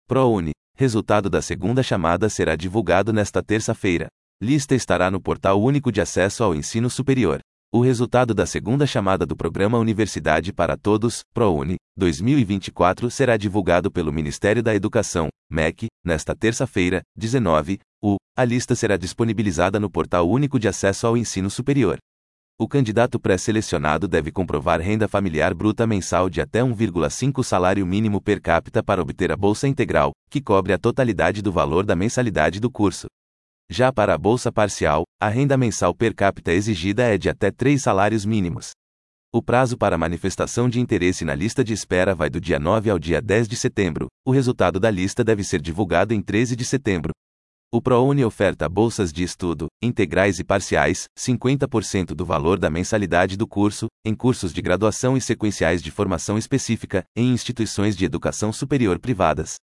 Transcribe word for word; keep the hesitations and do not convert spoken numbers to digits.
ProUni. Resultado da segunda chamada será divulgado nesta terça-feira. Lista estará no Portal Único de Acesso ao Ensino Superior. O resultado da segunda chamada do Programa Universidade para Todos, ProUni, dois mil e vinte e quatro será divulgado pelo Ministério da Educação, M E C, nesta terça-feira, dezenove. O, a lista será disponibilizada no Portal Único de Acesso ao Ensino Superior. O candidato pré-selecionado deve comprovar renda familiar bruta mensal de até um vírgula cinco salário mínimo per capita para obter a bolsa integral, que cobre a totalidade do valor da mensalidade do curso. Já para a bolsa parcial, a renda mensal per capita exigida é de até três salários mínimos. O prazo para manifestação de interesse na lista de espera vai do dia nove ao dia dez de setembro. O resultado da lista deve ser divulgado em treze de setembro. O ProUni oferta bolsas de estudo, integrais e parciais, cinquenta por cento do valor da mensalidade do curso, em cursos de graduação e sequenciais de formação específica, em instituições de educação superior privadas.